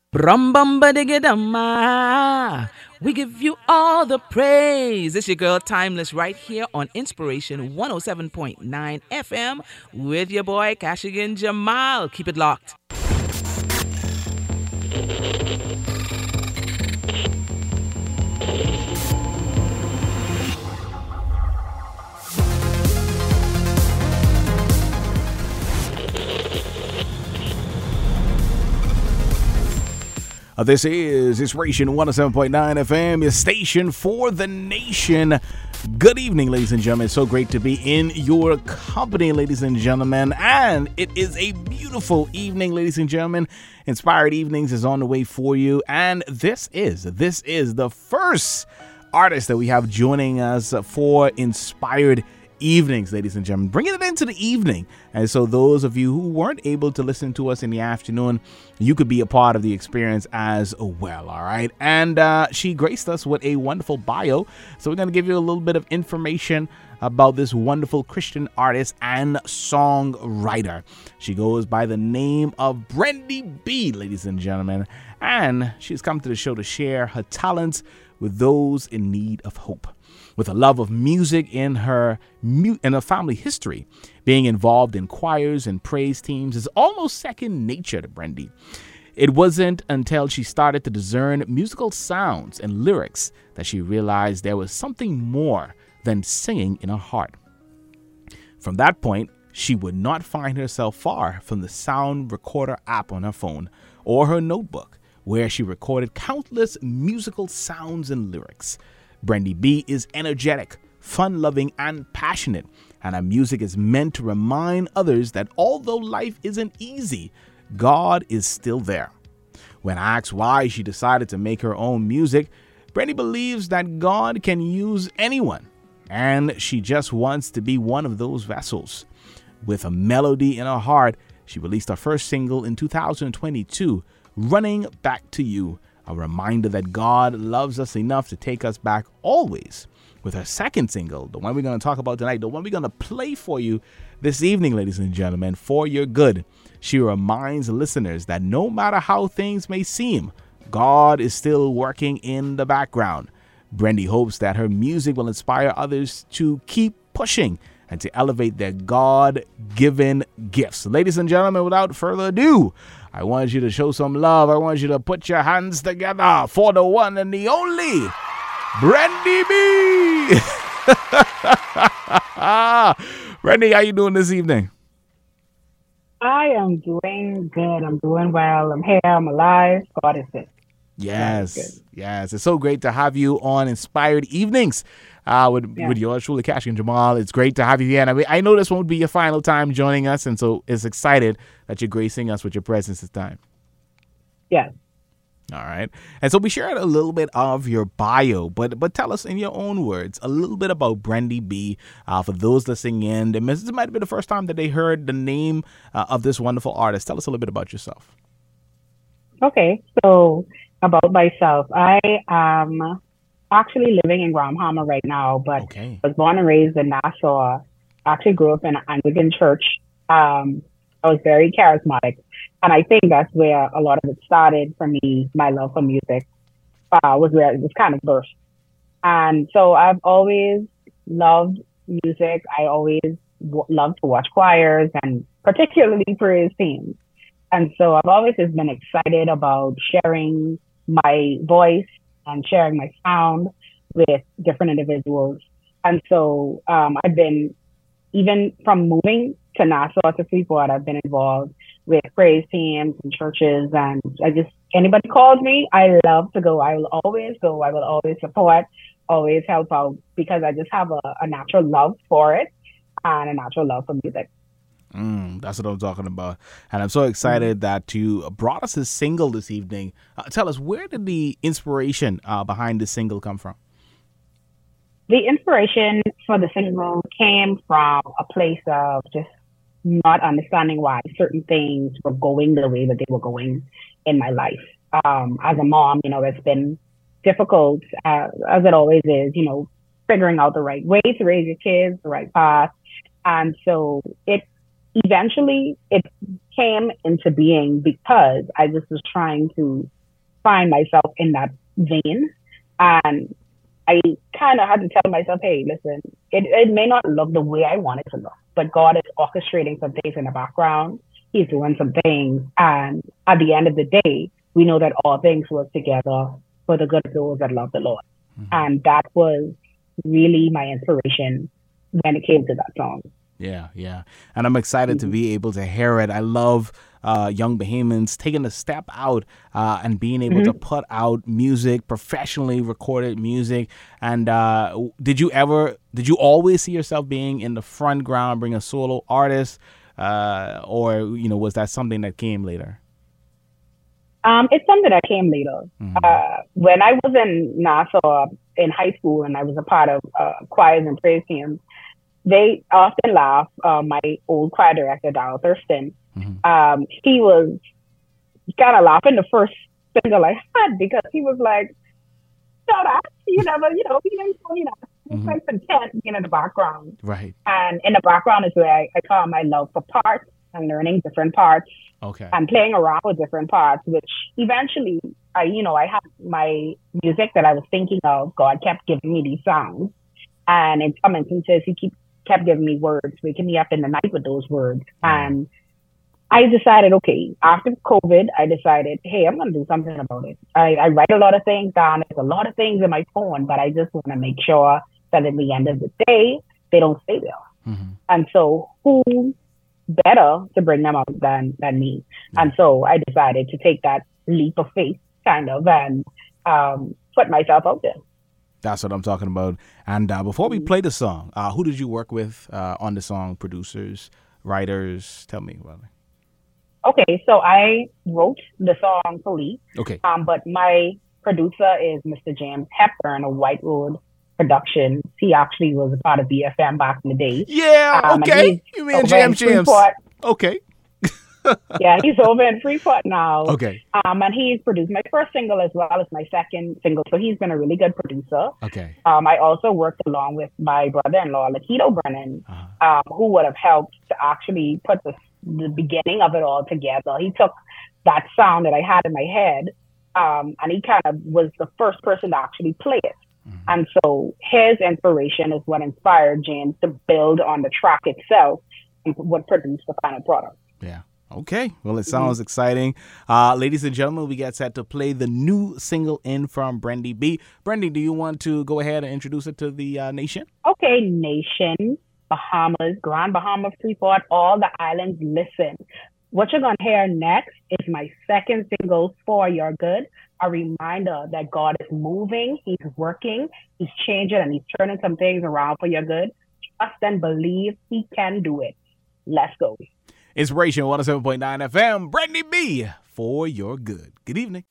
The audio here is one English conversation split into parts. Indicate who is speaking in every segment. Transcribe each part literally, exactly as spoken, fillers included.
Speaker 1: Brum bum ba digga dum. We give you all the praise. It's your girl Timeless right here on Inspiration one oh seven point nine F M with your boy Kashigan Jamal. Keep it locked.
Speaker 2: Uh, this is Inspiration one oh seven point nine F M, your station for the nation. Good evening, ladies and gentlemen. It's so great to be in your company, ladies and gentlemen. And it is a beautiful evening, ladies and gentlemen. Inspired Evenings is on the way for you. And this is, this is the first artist that we have joining us for Inspired Evenings, ladies and gentlemen, bringing it into the evening. And so those of you who weren't able to listen to us in the afternoon, you could be a part of the experience as well. All right. And uh, she graced us with a wonderful bio. So we're going to give you a little bit of information about this wonderful Christian artist and songwriter. She goes by the name of Brandy B, ladies and gentlemen. And she's come to the show to share her talents with those in need of hope. With a love of music in her mu- in her family history, being involved in choirs and praise teams is almost second nature to Brandy. It wasn't until she started to discern musical sounds and lyrics that she realized there was something more than singing in her heart. From that point, she would not find herself far from the sound recorder app on her phone or her notebook, where she recorded countless musical sounds and lyrics. Brandy B is energetic, fun-loving, and passionate, and her music is meant to remind others that although life isn't easy, God is still there. When asked why she decided to make her own music, Brandy believes that God can use anyone, and she just wants to be one of those vessels. With a melody in her heart, she released her first single in two thousand twenty-two, Running Back to You, a reminder that God loves us enough to take us back always. With her second single, the one we're going to talk about tonight, the one we're going to play for you this evening, ladies and gentlemen, For Your Good, she reminds listeners that no matter how things may seem, God is still working in the background. Brandy hopes that her music will inspire others to keep pushing and to elevate their God-given gifts. Ladies and gentlemen, without further ado, I want you to show some love. I want you to put your hands together for the one and the only Brandy B. Brandy, how you doing this evening?
Speaker 3: I am doing good. I'm doing well. I'm here. I'm alive. God is good.
Speaker 2: Yes, yes. It's so great to have you on Inspired Evenings uh, with,
Speaker 3: Yeah.
Speaker 2: with yours truly, Kash and Jamal. It's great to have you here. And I, mean, I know this won't be your final time joining us, and so it's excited that you're gracing us with your presence this time.
Speaker 3: Yes.
Speaker 2: All right. And so we shared a little bit of your bio, but but tell us in your own words a little bit about Brandy B. Uh, for those listening in, this might have been the first time that they heard the name uh, of this wonderful artist. Tell us a little bit about yourself.
Speaker 3: Okay. So about myself, I am actually living in Grand Hammer right now, but
Speaker 2: Okay.
Speaker 3: I was born and raised in Nassau. I actually grew up in an Anglican church. Um, I was very charismatic. And I think that's where a lot of it started for me. My love for music uh, was where it was kind of birthed. And so I've always loved music. I always w- loved to watch choirs and particularly praise teams. And so I've always just been excited about sharing my voice and sharing my sound with different individuals. And so um, I've been, even from moving to Nassau to Freeport, I've been involved with praise teams and churches. And I just, anybody calls me, I love to go. I will always go. I will always support, always help out because I just have a, a natural love for it and a natural love for music.
Speaker 2: Mm, that's what I'm talking about. And I'm so excited that you brought us a single this evening. Uh, tell us, where did the inspiration uh, behind this single come from?
Speaker 3: The inspiration for the single came from a place of just not understanding why certain things were going the way that they were going in my life. Um, as a mom, you know, it's been difficult, uh, as it always is, you know, figuring out the right way to raise your kids, the right path. And so it eventually it came into being because I just was trying to find myself in that vein. And I kind of had to tell myself, hey, listen, it, it may not look the way I want it to look, but God is orchestrating some things in the background. He's doing some things. And at the end of the day, we know that all things work together for the good of those that love the Lord. Mm-hmm. And that was really my inspiration when it came to that song.
Speaker 2: Yeah, yeah. And I'm excited mm-hmm. to be able to hear it. I love uh, Young Bahamians taking a step out uh, and being able mm-hmm. to put out music, professionally recorded music. And uh, did you ever, did you always see yourself being in the front ground, being a solo artist? Uh, or, you know, was that something that came later?
Speaker 3: Um, it's something that came later. Mm-hmm. Uh, when I was in Nassau in high school and I was a part of uh, choirs and praise teams, they often laugh. Uh, my old choir director, Darryl Thurston, mm-hmm. um, he was kind of laughing the first single I had because he was like, "Shut up! You never, you know, you didn't, you know." It's like content being in the background,
Speaker 2: right?
Speaker 3: And in the background is where I, I call my love for parts and learning different parts.
Speaker 2: Okay.
Speaker 3: And playing around with different parts, which eventually, I, you know, I had my music that I was thinking of. God kept giving me these songs, and in some instances, He keep kept giving me words, waking me up in the night with those words. And I decided, okay, after COVID, I decided, hey, I'm going to do something about it. I, I write a lot of things down. There's a lot of things in my phone, but I just want to make sure that at the end of the day, they don't stay there. Mm-hmm. And so who better to bring them out than, than me? Yeah. And so I decided to take that leap of faith kind of and um, put myself out there.
Speaker 2: That's what I'm talking about. And uh, before we play the song, uh, who did you work with uh, on the song? Producers, writers? Tell me about it.
Speaker 3: Okay, so I wrote the song fully.
Speaker 2: Okay.
Speaker 3: Um, but my producer is Mister James Hepburn of White Road Productions. He actually was a part of B F M back in the day.
Speaker 2: Yeah, um, okay. You mean James James. Okay.
Speaker 3: Yeah, he's over in Freeport now.
Speaker 2: Okay.
Speaker 3: Um, and he's produced my first single as well as my second single. So he's been a really good producer.
Speaker 2: Okay.
Speaker 3: Um, I also worked along with my brother-in-law, Lakito Brennan, uh-huh. um, who would have helped to actually put the, the beginning of it all together. He took that sound that I had in my head, um, and he kind of was the first person to actually play it. Mm-hmm. And so his inspiration is what inspired James to build on the track itself and what produced the final product.
Speaker 2: Yeah. Okay, well, it sounds mm-hmm. exciting. Uh, ladies and gentlemen, we get set to play the new single in from Brendy B. Brendy, do you want to go ahead and introduce it to the uh, nation?
Speaker 3: Okay, nation, Bahamas, Grand Bahama, Freeport, all the islands, listen. What you're going to hear next is my second single, For Your Good, a reminder that God is moving, He's working, He's changing, and He's turning some things around for your good. Trust and believe He can do it. Let's go.
Speaker 2: Inspiration one oh seven point nine F M, Brendy B, For Your Good. Good evening.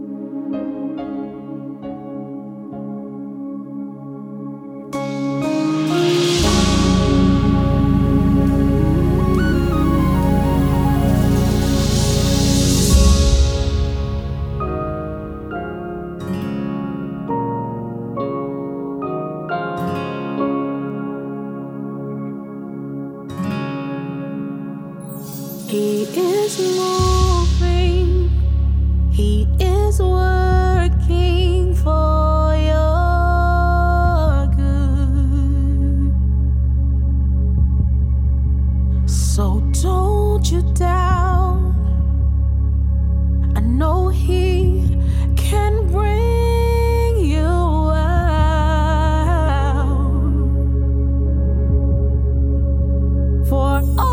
Speaker 4: He is moving, He is working for your good. So don't you doubt, I know He can bring you out. For all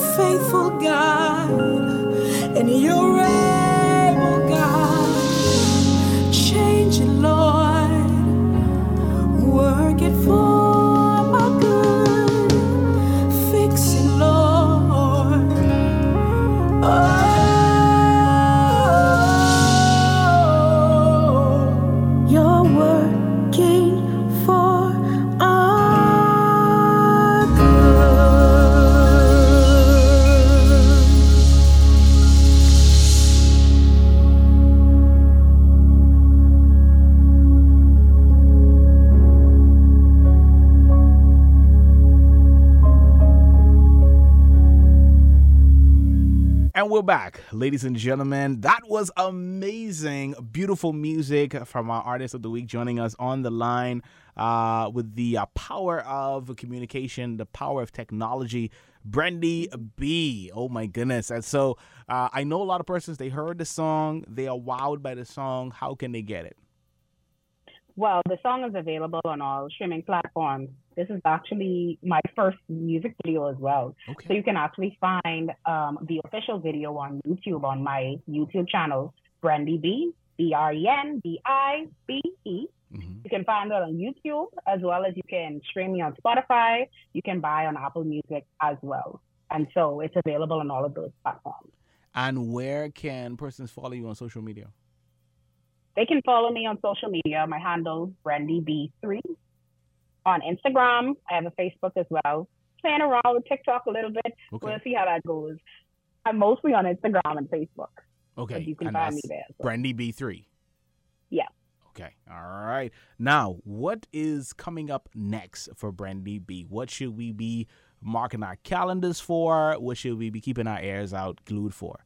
Speaker 4: faithful God, and you're able, God. Change it, Lord. Work it for my good. Fix it, Lord. Oh. You're working for our good.
Speaker 2: And we're back, ladies and gentlemen. That was amazing, beautiful music from our artist of the week joining us on the line uh, with the uh, power of communication, the power of technology, Brandy B. Oh my goodness. And so uh, I know a lot of persons, they heard the song, they are wowed by the song. How can they get it?
Speaker 3: Well, the song is available on all streaming platforms. This is actually my first music video as well.
Speaker 2: Okay.
Speaker 3: So you can actually find um, the official video on YouTube on my YouTube channel, Brandy B, B R E N D I B E.
Speaker 2: Mm-hmm.
Speaker 3: You can find it on YouTube, as well as you can stream me on Spotify. You can buy on Apple Music as well. And so it's available on all of those platforms.
Speaker 2: And where can persons follow you on social media?
Speaker 3: They can follow me on social media. My handle, Brandy B three. On Instagram, I have a Facebook as well. Playing around with TikTok a little bit.
Speaker 2: Okay.
Speaker 3: We'll see how that goes. I'm mostly on Instagram and Facebook.
Speaker 2: Okay.
Speaker 3: So you can
Speaker 2: And
Speaker 3: find me
Speaker 2: that's
Speaker 3: there. So.
Speaker 2: Brandy B three.
Speaker 3: Yeah.
Speaker 2: Okay. All right. Now, what is coming up next for Brandy B? What should we be marking our calendars for? What should we be keeping our ears out glued for?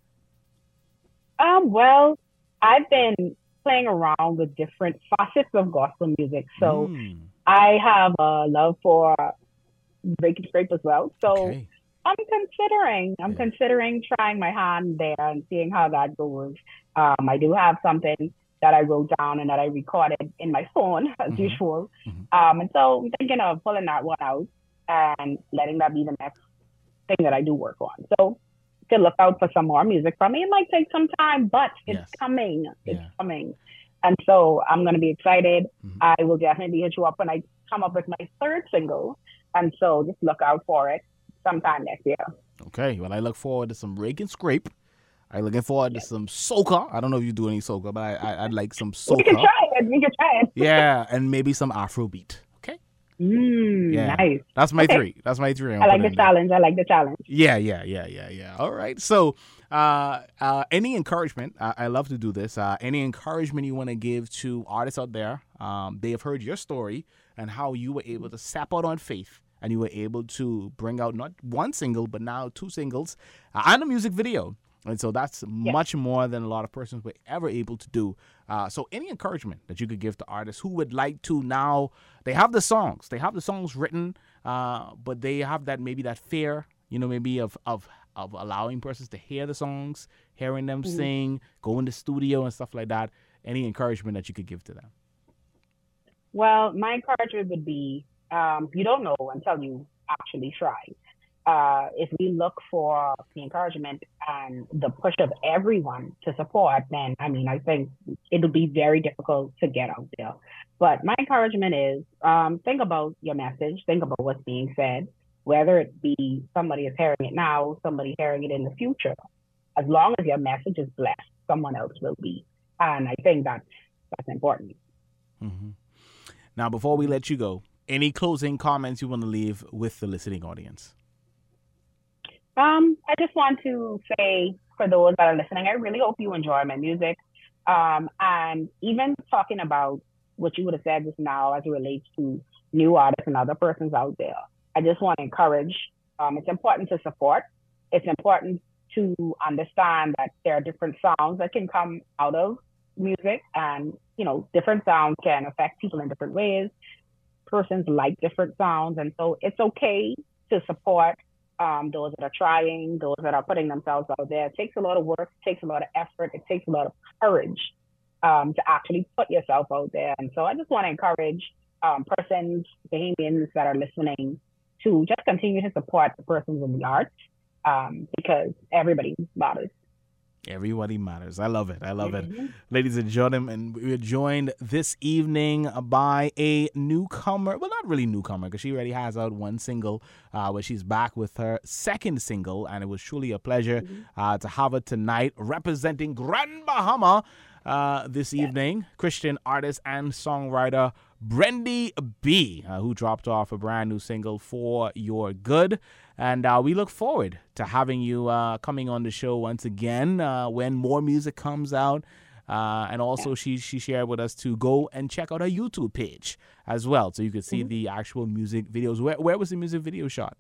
Speaker 3: Um, well, I've been playing around with different facets of gospel music. So
Speaker 2: Mm,
Speaker 3: I have a love for break and scrape as well. So
Speaker 2: okay.
Speaker 3: I'm considering, I'm
Speaker 2: Yeah.
Speaker 3: considering trying my hand there and seeing how that goes. Um, I do have something that I wrote down and that I recorded in my phone as
Speaker 2: Mhm.
Speaker 3: usual.
Speaker 2: Mhm.
Speaker 3: Um, and so I'm thinking of pulling that one out and letting that be the next thing that I do work on. So to look out for some more music from me. It might take some time, but it's
Speaker 2: Yes.
Speaker 3: coming. It's
Speaker 2: Yeah.
Speaker 3: coming. And so I'm going to be excited.
Speaker 2: Mhm.
Speaker 3: I will definitely hit you up when I come up with my third single. And so just look out for it sometime next year.
Speaker 2: Okay. Well, I look forward to some rake and scrape. I'm looking forward to some soca. I don't know if you do any soca, but I, I, I'd like some
Speaker 3: We can
Speaker 2: soca.
Speaker 3: try it. We can try it.
Speaker 2: Yeah. And maybe some Afrobeat. Okay.
Speaker 3: Mm,
Speaker 2: Yeah.
Speaker 3: Nice.
Speaker 2: That's my
Speaker 3: Okay.
Speaker 2: three. That's my three. I'm
Speaker 3: I like
Speaker 2: putting
Speaker 3: the
Speaker 2: in there.
Speaker 3: challenge. I like the challenge.
Speaker 2: Yeah, yeah, yeah, yeah, yeah. All right. So, uh, uh, any encouragement? I, I love to do this. Uh, any encouragement you want to give to artists out there? Um, they have heard your story and how you were able to step out on faith and you were able to bring out not one single, but now two singles uh, and a music video. And so that's much more than a lot of persons were ever able to do. Uh, so any encouragement that you could give to artists who would like to now, they have the songs, they have the songs written, uh, but they have that maybe that fear, you know, maybe of of of allowing persons to hear the songs, hearing them
Speaker 3: Mhm.
Speaker 2: sing, go in the studio and stuff like that. Any encouragement that you could give to them?
Speaker 3: Well, my encouragement would be um, you don't know until you actually try. Uh, if we look for the encouragement and the push of everyone to support, then I mean, I think it'll be very difficult to get out there. But my encouragement is um, think about your message, think about what's being said, whether it be somebody is hearing it now, somebody hearing it in the future. As long as your message is blessed, someone else will be. And I think that's, that's important.
Speaker 2: Mm-hmm. Now, before we let you go, any closing comments you want to leave with the listening audience?
Speaker 3: Um, I just want to say for those that are listening, I really hope you enjoy my music. Um, and even talking about what you would have said just now as it relates to new artists and other persons out there, I just want to encourage. Um, it's important to support. It's important to understand that there are different sounds that can come out of music, and you know, different sounds can affect people in different ways. Persons like different sounds, and so it's okay to support um, those that are trying, those that are putting themselves out there. It takes a lot of work, it takes a lot of effort, it takes a lot of courage um, to actually put yourself out there. And so I just want to encourage um, persons, Bahamians that are listening, to just continue to support the persons in the arts um, because everybody matters.
Speaker 2: Everybody matters. I love it. I love
Speaker 3: Mm-hmm.
Speaker 2: it. Ladies and gentlemen, we're joined this evening by a newcomer. Well, not really newcomer, because she already has out one single, uh, but she's back with her second single, and it was truly a pleasure
Speaker 3: Mm-hmm.
Speaker 2: uh, to have her tonight representing Grand Bahama uh, this evening. Christian artist and songwriter Brendy B, uh, who dropped off a brand new single, For Your Good. And uh, we look forward to having you uh, coming on the show once again uh, when more music comes out. Uh, and also, she she shared with us to go and check out her YouTube page as well, so you could see
Speaker 3: Mm-hmm.
Speaker 2: the actual music videos. Where where was the music video shot?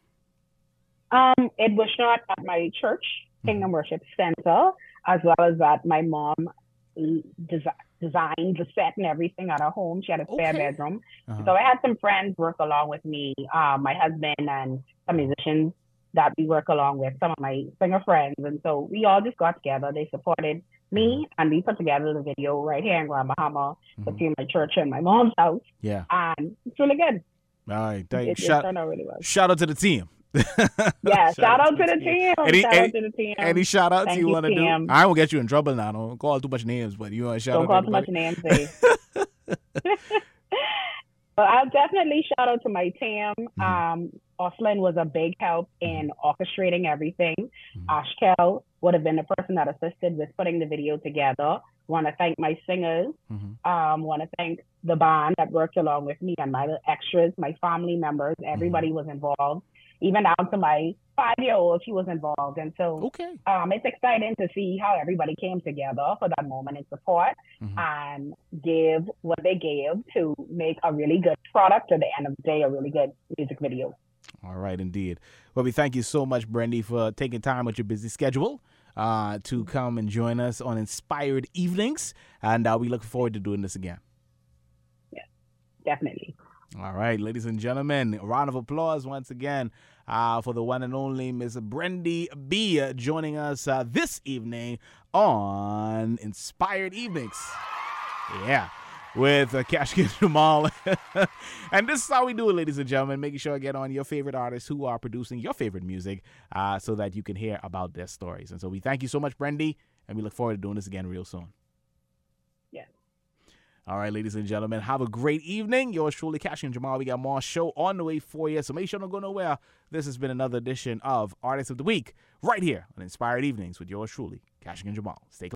Speaker 3: Um, it was shot at my church, Kingdom Worship Center, as well as at my mom desi- designed the set and everything at her home. She had a spare
Speaker 2: Okay.
Speaker 3: bedroom.
Speaker 2: Uh-huh.
Speaker 3: So I had some friends work along with me, uh, my husband and some musicians that we work along with, some of my singer friends. And so we all just got together. They supported me, and we put together the video right here in Grand Bahama between my church and my mom's house.
Speaker 2: Yeah.
Speaker 3: And it's really good.
Speaker 2: All right. Thank you.
Speaker 3: It, it
Speaker 2: Shout,
Speaker 3: turned out really well.
Speaker 2: shout out to the team.
Speaker 3: Yeah, shout out to the team.
Speaker 2: Any,
Speaker 3: shout
Speaker 2: any,
Speaker 3: out to the team.
Speaker 2: any shout outs
Speaker 3: Thank
Speaker 2: you
Speaker 3: you,
Speaker 2: want to do?
Speaker 3: Tim.
Speaker 2: I won't get you in trouble now. Don't call too much names, but you want to shout
Speaker 3: Don't
Speaker 2: out
Speaker 3: call
Speaker 2: to
Speaker 3: too much
Speaker 2: anybody?
Speaker 3: names, eh? But I'll definitely shout out to my team.
Speaker 2: Mm-hmm.
Speaker 3: Um, Oslin was a big help in orchestrating everything.
Speaker 2: Mhm.
Speaker 3: Ashkel would have been the person that assisted with putting the video together. Want to thank my singers.
Speaker 2: Mhm.
Speaker 3: Um, want to thank the band that worked along with me and my extras, my family members. Everybody
Speaker 2: Mm-hmm.
Speaker 3: was involved, even down to my five-year-old. She was involved, and so
Speaker 2: Okay.
Speaker 3: um, it's exciting to see how everybody came together for that moment and support
Speaker 2: Mhm.
Speaker 3: and give what they gave to make a really good product at the end of the day, a really good music video.
Speaker 2: All right, indeed. Well, we thank you so much, Brendy, for taking time with your busy schedule uh, to come and join us on Inspired Evenings. And uh, we look forward to doing this again.
Speaker 3: Definitely.
Speaker 2: All right, ladies and gentlemen, a round of applause once again uh, for the one and only Miss Brendy B uh, joining us uh, this evening on Inspired Evenings. Yeah, with uh, Kashkin Jamal. And this is how we do it, ladies and gentlemen, making sure I get on your favorite artists who are producing your favorite music uh, so that you can hear about their stories. And so we thank you so much, Brendy, and we look forward to doing this again real soon.
Speaker 3: Yeah.
Speaker 2: All right, ladies and gentlemen, have a great evening. Yours truly, Kashi and Jamal. We got more show on the way for you, so make sure don't go nowhere. This has been another edition of Artist of the Week right here on Inspired Evenings with yours truly, Kashi and Jamal. Stay close.